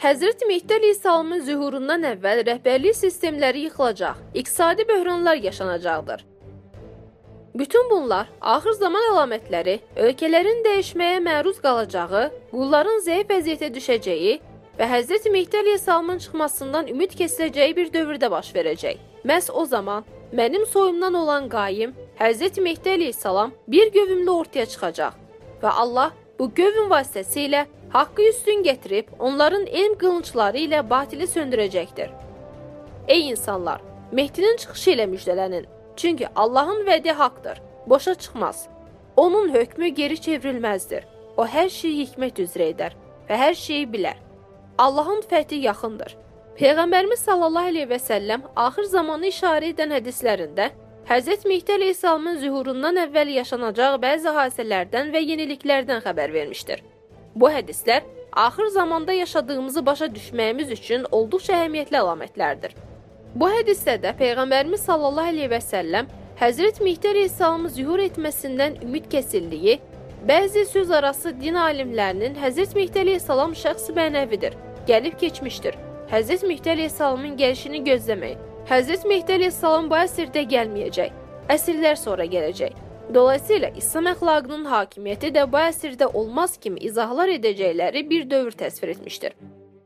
Həzrət Mehdi əleyhissalamın zühurundan əvvəl rəhbərlik sistemləri yıxılacaq, iqtisadi böhranlar yaşanacaqdır. Bütün bunlar axır zaman əlamətləri, ölkələrin dəyişməyə məruz qalacağı, qulların zəif vəziyyətə düşəcəyi və Həzrət Mehdi əleyhissalamın çıxmasından ümid kəsiləcəyi bir dövrdə baş verəcək. Məhz o zaman mənim soyumdan olan qaim, Həzrət Mehdi əleyhissalam bir gövümlə ortaya çıxacaq və Allah bu gövün vasitəsilə haqqı üstün gətirib, onların elm qılınçları ilə batili söndürəcəkdir. Ey insanlar, Mehdinin çıxışı ilə müjdələnin. Çünki Allahın vədi haqdır, boşa çıxmaz. Onun hökmü geri çevrilməzdir. O hər şeyi hikmət üzrə edər və hər şeyi bilər. Allahın fəthi yaxındır. Peyğəmbərimiz sallallahu aleyhi və səlləm axır zamanı işarə edən hədislərində Həzrət Mehdi əleyhissalamın zühurundan əvvəl yaşanacaq bəzi hadisələrdən və yeniliklərdən xəbər vermişdir. Bu hədislər axır zamanda yaşadığımızı başa düşməyimiz üçün olduqca əhəmiyyətli əlamətlərdir. Bu hədisdə də Peyğəmbərimiz sallallahu aleyhi və səlləm Həzrət Mehdi əleyhissalamın zühur etməsindən ümid kəsildiyi, bəzi söz arası din alimlərinin Həzrət Mehdi əleyhissalam şəxsi mənəvidir, gəlib keçmişdir. Həzrət Mehdi əleyhissalamın gəlişini gözləmək. Həzrət Mehdi əleyhissalam bu əsrdə gəlməyəcək, əsrlər sonra gələcək. Dolayısıyla İslam əxlaqının hakimiyyəti də bu əsrdə olmaz kimi izahlar edəcəkləri bir dövr təsvir etmişdir.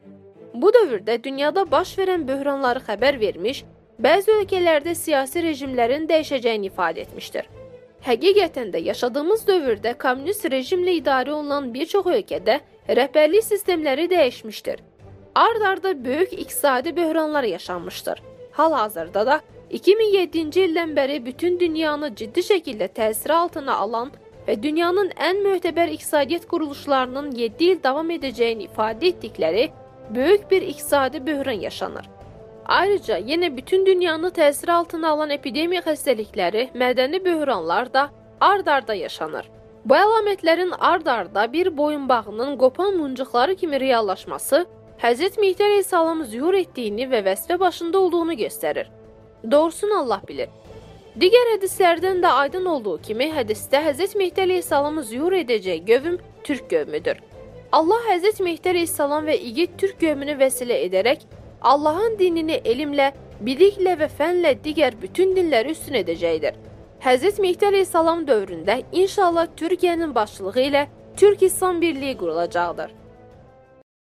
Bu dövrdə dünyada baş verən böhranları xəbər vermiş, bəzi ölkələrdə siyasi rejimlərin dəyişəcəyini ifadə etmişdir. Həqiqətən də yaşadığımız dövrdə kommunist rejimlə idarə olunan bir çox ölkədə rəhbərlik sistemləri dəyişmişdir. Ard-arda böyük iqtisadi böhranlar yaşanmışdır. Hal-hazırda da 2007-ci ildən bəri bütün dünyanı ciddi şəkildə təsiri altına alan və dünyanın ən möhtəbər iqtisadiyyat quruluşlarının 7 il davam edəcəyini ifadə etdikləri böyük bir iqtisadi böhran yaşanır. Ayrıca yenə bütün dünyanı təsiri altına alan epidemiya xəstəlikləri, mədəni böhranlar da ard-arda yaşanır. Bu əlamətlərin ard-arda bir boyunbağının qopan muncuqları kimi reallaşması Həzrət Mehdi əleyhissalam zühur etdiyini və vəzifə başında olduğunu göstərir. Doğrusunu Allah bilir. Digər hədislərdən də aydın olduğu kimi hədisdə Həzrət Mehdi əleyhissalamı zühur edəcək gövüm Türk qövmüdür. Allah Həzrət Mehdi əleyhissalam və igid Türk qövmünü vəsilə edərək Allahın dinini elmlə, biliklə və fənlə digər bütün dinləri üstün edəcəkdir. Həzrət Mehdi əleyhissalam dövründə inşallah Türkiyənin başçılığı ilə Türk İslam Birliyi qurulacaqdır.